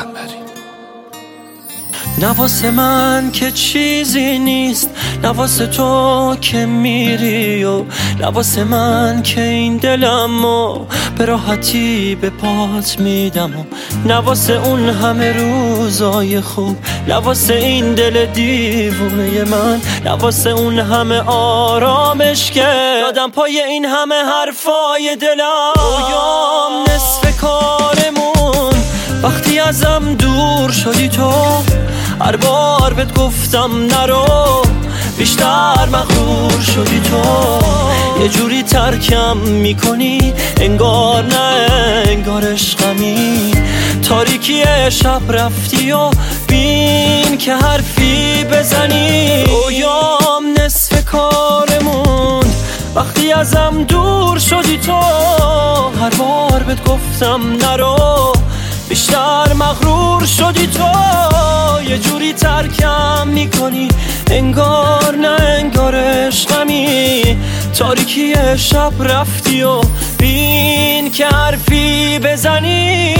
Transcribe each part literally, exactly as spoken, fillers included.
تنبری. نه واسه من که چیزی نیست، نه واسه تو که میری و نه واسه من که این دلمو به راحتی به پات میدم و نه واسه اون همه روزای خوب، نه واسه این دل دیوونه من، نه واسه اون همه آرامش که دادم پای این همه حرفای دلم. رویام نصف کارمون وقتی ازم دور شدی تو، هر بار بهت گفتم نرو، بیشتر مغرور شدی تو. یه جوری ترکم میکنی انگار نه انگار عشقمی، تاریکی شب رفتی و بین که حرفی بزنی. رویام نصف کارمون وقتی ازم دور شدی تو، هر بار بهت گفتم نرو، بیشتر مغرور شدی تو. یه جوری ترکم میکنی انگار نه انگار عشقمی، تاریکی شب رفتی و بین که حرفی بزنی.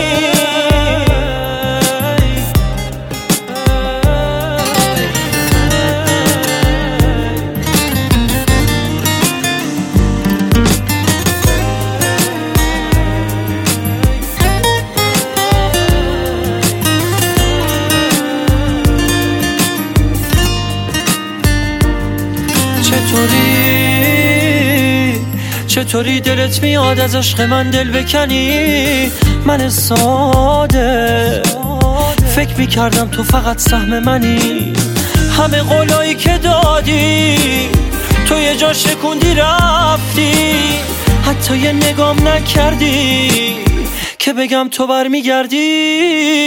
چطوری چطوری دلت میاد از عشق من دل بکنی؟ من ساده فکر میکردم تو فقط سهم منی، همه قولایی که دادی تو یه جا شکوندی رفتی، حتی یه نگام نکردی که بگم تو برمیگردی.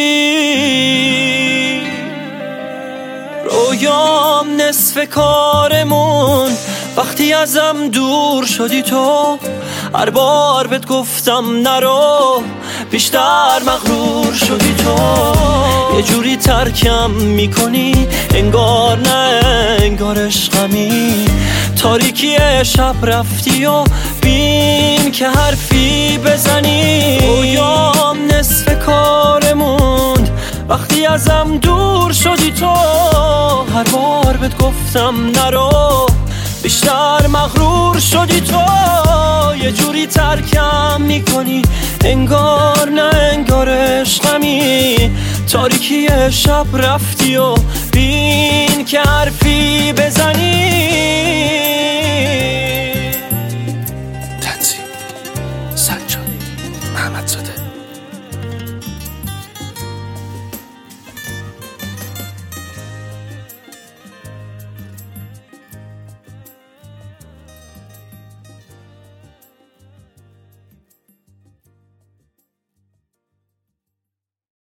رویام نصف کارمون وقتی ازم دور شدی تو، هر بار بهت گفتم نرو، بیشتر مغرور شدی تو. یه جوری ترکم میکنی انگار نه انگار عشقمی، تاریکی شب رفتی و بین که حرفی بزنی. رویام نصف کارمون وقتی ازم دور شدی تو، هر بار بهت گفتم نرو، بیشتر مغرور شدی تو. یه جوری ترکم میکنی انگار نه انگار عشقمی، تاریکی شب رفتی و بین که حرفی بزنی. تنظیم سجاد.